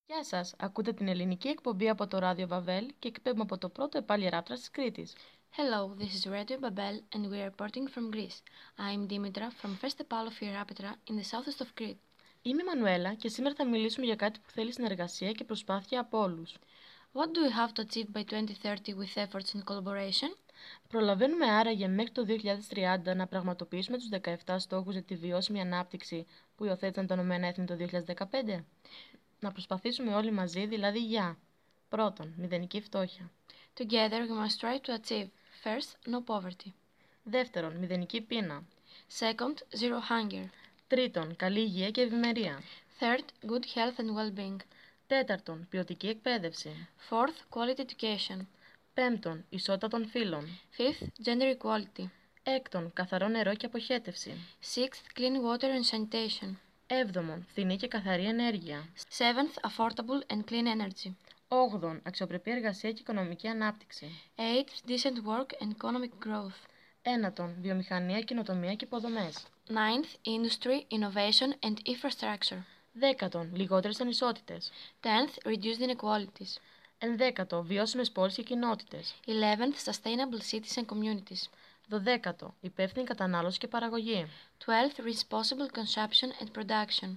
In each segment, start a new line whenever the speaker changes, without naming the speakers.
Γεια σας, ακούτε την ελληνική εκπομπή από το Ράδιο Βαβέλ και εκπέμπουμε από το πρώτο επάλι Ράπτρας της Κρήτης.
Hello, this is Radio Babel and we are reporting from Greece. I am Dimitra from First Epal of Hierapetra in the southeast of Crete.
Είμαι η Μανουέλα και σήμερα θα μιλήσουμε για κάτι που θέλει συνεργασία και προσπάθεια από όλους.
What do we have to achieve by 2030 with efforts and collaboration?
Προλαβαίνουμε άραγε μέχρι το 2030 να πραγματοποιήσουμε τους 17 στόχους για τη βιώσιμη ανάπτυξη που υιοθέτησαν τα ΗΕ το 2015? Να προσπαθήσουμε όλοι μαζί, δηλαδή για πρώτον, μηδενική φτώχεια.
Together we must try to achieve first, no poverty.
Δεύτερον, μηδενική πείνα.
Second, zero hunger.
Τρίτον, καλή υγεία και ευημερία.
Third, good health and well-being.
Τέταρτον, ποιοτική εκπαίδευση.
Fourth, quality education.
Πέμπτον, ισότητα των φύλων.
Fifth, gender equality.
Έκτον, καθαρό νερό και αποχέτευση.
Sixth, clean water and sanitation.
Έβδομον, φθηνή και καθαρή ενέργεια.
Seventh, affordable and clean energy.
Όγδον, αξιοπρεπή εργασία και οικονομική ανάπτυξη.
Eighth, decent work and economic growth.
Ένατον, βιομηχανία, καινοτομία και υποδομές.
Ninth, industry, innovation and infrastructure.
Δέκατον, λιγότερες ανισότητες.
10th, reduced inequalities.
Ενδέκατο, βιώσιμες πόλεις και κοινότητες.
11th, sustainable cities and communities.
Δωδέκατο, υπεύθυνη κατανάλωση και παραγωγή.
12th, responsible consumption and production.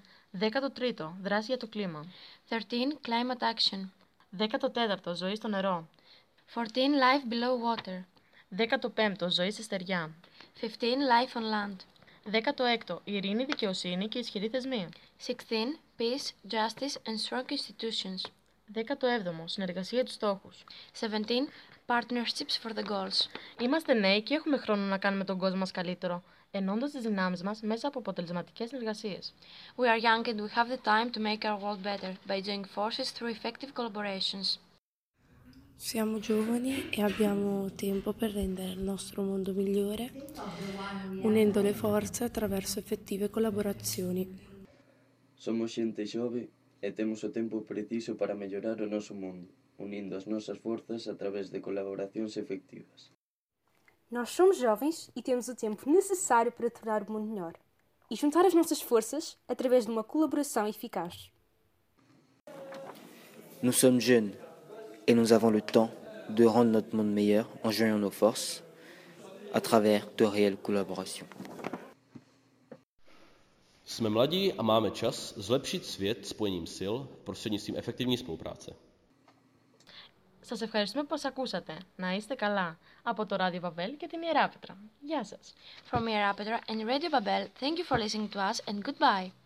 13ο, δράση για το κλίμα.
13, climate action.
14ο, ζωή στο νερό.
14, life below water.
15ο, ζωή σε στεριά.
15, life on land.
16ο, ειρήνη, δικαιοσύνη και ισχυροί θεσμοί.
16, peace, justice and strong institutions.
17ο, συνεργασία για τους στόχους.
17, partnerships for the goals.
Είμαστε νέοι και έχουμε χρόνο να κάνουμε τον κόσμο μας καλύτερο, ενώντας τις δυνάμεις μας μέσα από αποτελεσματικές συνεργασίες.
We are young and we have the time to make our world better by joining forces through effective collaborations.
Siamo giovani e abbiamo tempo per rendere il nostro mondo migliore, unendo le forze attraverso effettive collaborazioni.
Somos xente xove e temos o tempo preciso para mellorar o noso mundo, unindo as nosas forzas a través de colaboracións efectivas.
Nós somos jovens e temos o tempo necessário para tornar o mundo melhor e juntar as nossas forças através de uma colaboração eficaz.
Nous sommes jeunes et nous avons le temps de rendre notre monde meilleur en joignant nos forces à travers de réelles collaborations.
Jsme mladí a máme čas zlepšit svět spojením sil prostřednictvím efektivní spolupráce.
Σας ευχαριστούμε που μας ακούσατε. Να είστε καλά. Από το Ράδιο Βαβέλ και την Ιεράπετρα. Γεια σας.
From Hierapetra and Radio Babel, thank you for listening to us and goodbye.